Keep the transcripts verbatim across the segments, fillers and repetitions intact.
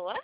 pessoa?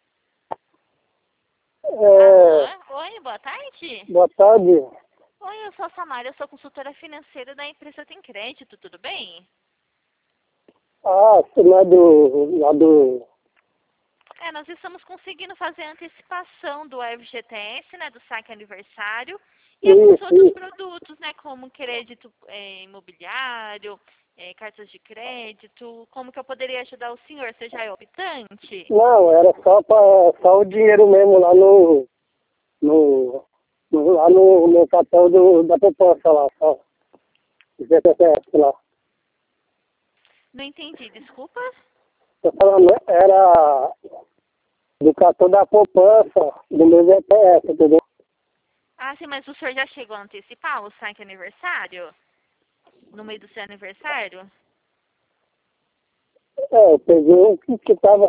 É, Alô? Oi, boa tarde. boa tarde. Oi, eu sou a Samara, eu sou consultora financeira da empresa Tem Crédito, tudo bem? Ah, você não é do, lá do... É, nós estamos conseguindo fazer a antecipação do F G T S, né, do saque aniversário, e alguns Isso, outros isso. produtos, né, como crédito é, imobiliário, é, cartas de crédito. Como que eu poderia ajudar o senhor? Você já é optante? Não, era só, pra, só o dinheiro mesmo lá no... no, no lá no, no cartão do, da poupança lá, só. O G P S lá. Não entendi, desculpa. Tô falando, era do cartão da poupança, do meu G P S, entendeu? Ah, sim, mas o senhor já chegou a antecipar o saque aniversário? No meio do seu aniversário? É, eu peguei o que, que tava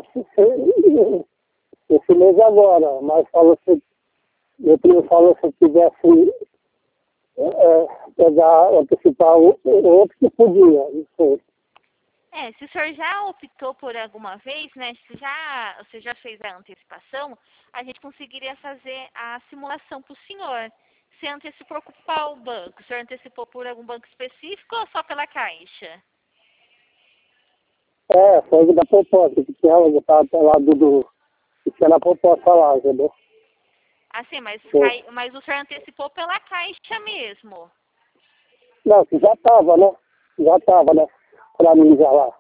esse mês agora, mas falou se, meu primo falou se eu tivesse é, pegar, antecipar o, o outro que podia, não sei. É, se o senhor já optou por alguma vez, né, se já, você já fez a antecipação, a gente conseguiria fazer a simulação para o senhor. Você antecipou por qual banco? O senhor antecipou por algum banco específico ou só pela Caixa? É, foi da poupança, que tinha lá, tava lá do, do, que tinha na poupança lá, entendeu? Assim, mas, Foi. cai- mas o senhor antecipou pela Caixa mesmo. Não, que já tava, né? Já tava, né? Pra mim já lá,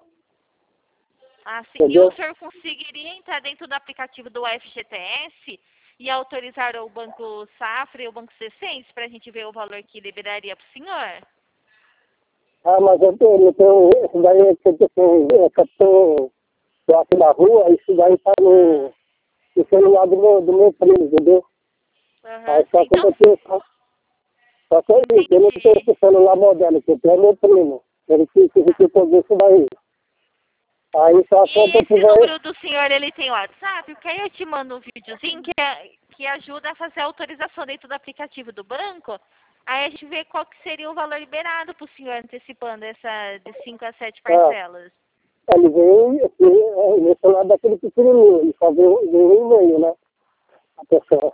Assim, e o entendeu? senhor conseguiria entrar dentro do aplicativo do F G T S e autorizar o Banco Safra e o Banco C seis para a gente ver o valor que liberaria para o senhor? Ah, mas eu tenho, eu tenho, isso daí é que eu tenho, é que eu tô, tô aqui na rua, isso daí tá Ah, no, no celular do meu, do meu primo, entendeu? aham, Aí sim. só que Então, eu tenho, só, só que é isso, eu não tenho entendi. esse celular moderno, que eu tenho é meu primo. Ele que, que, que pôs isso daí. Aí só quando E eu esse tiver, número do senhor, ele tem WhatsApp? Porque aí eu te mando um videozinho que, é- que ajuda a fazer a autorização dentro do aplicativo do banco. Aí a gente vê qual que seria o valor liberado para o senhor antecipando essa de cinco a sete ah, parcelas. ele veio, aqui, é, meu celular daquele pequenininho, ele só veio, veio um e-mail, né? A pessoa.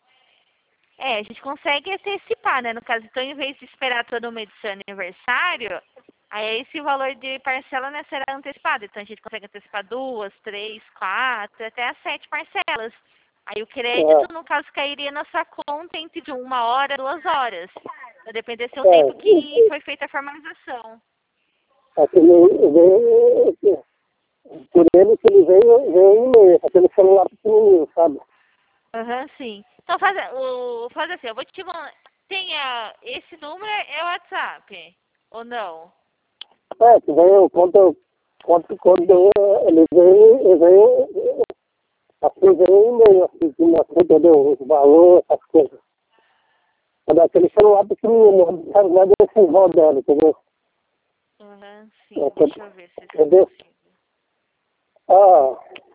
É, a gente consegue antecipar, né? No caso, então, em vez de esperar todo mês do seu aniversário, aí esse valor de parcela, né, será antecipado. Então, a gente consegue antecipar duas, três, quatro, até as sete parcelas. Aí o crédito, Ah, no caso, cairia na sua conta entre de uma hora e duas horas. Vai depender do seu tempo que é, foi feita a formalização. aquele veio, por ele que ele veio, veio um e-mail, aquele celular pequenininho, sabe? Aham, sim. Então, faz, o, faz assim, eu vou te mandar. Tem a, esse número é o WhatsApp, ou não? É, que veio, quando, quando, quando ele veio, ele veio, assim, veio um e-mail, assim, que mostrou, entendeu? O valor, essas coisas. É daquele celular pequenininho, não é desse rodando, entendeu? Aham, É, sim. que- Deixa eu ver se eu entendeu? consigo. Ah,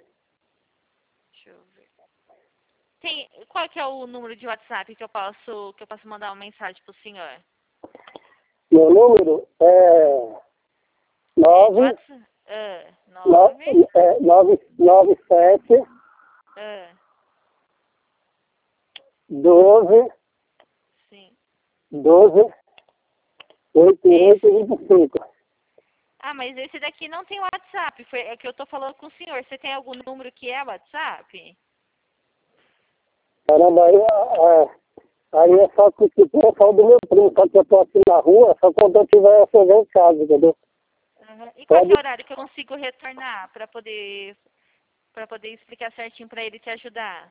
Deixa eu ver. Tem, qual que é o número de WhatsApp que eu posso, que eu posso mandar uma mensagem pro senhor? meu número é É, de nove, WhatsApp? Ah, nove. nove, é, nove, nove, sete, Ah, doze, sim. doze, oito, oito, Esse. vinte e cinco. Ah, mas esse daqui não tem WhatsApp. Foi, é que eu tô falando com o senhor. Você tem algum número que é WhatsApp? Caramba, aí, é, aí é só que tipo, é só do meu primo, só que eu tô aqui na rua, só quando eu tiver essa em casa, entendeu? Aham. E qual que Pode, é o horário que eu consigo retornar para poder, para poder explicar certinho para ele te ajudar?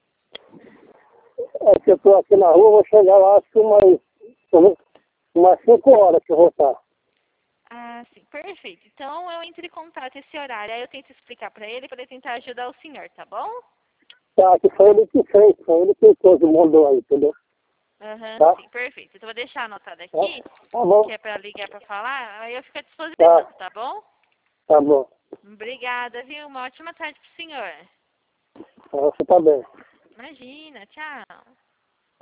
é que eu tô aqui na rua, eu vou chegar lá acho que umas, umas cinco horas que eu vou estar. Ah, sim, perfeito. Então eu entro em contato esse horário, aí eu tento explicar para ele para ele tentar ajudar o senhor, tá bom? Tá, que foi ele que fez, foi ele que pôs o mandou aí, entendeu? Aham, Tá? sim, perfeito. Então eu vou deixar anotado Tá, aqui, tá que bom, é para ligar para falar, aí eu fico à tá, disposição, tá bom? tá bom. Obrigada, viu? Uma ótima tarde pro senhor. Você tá bem. Imagina, tchau.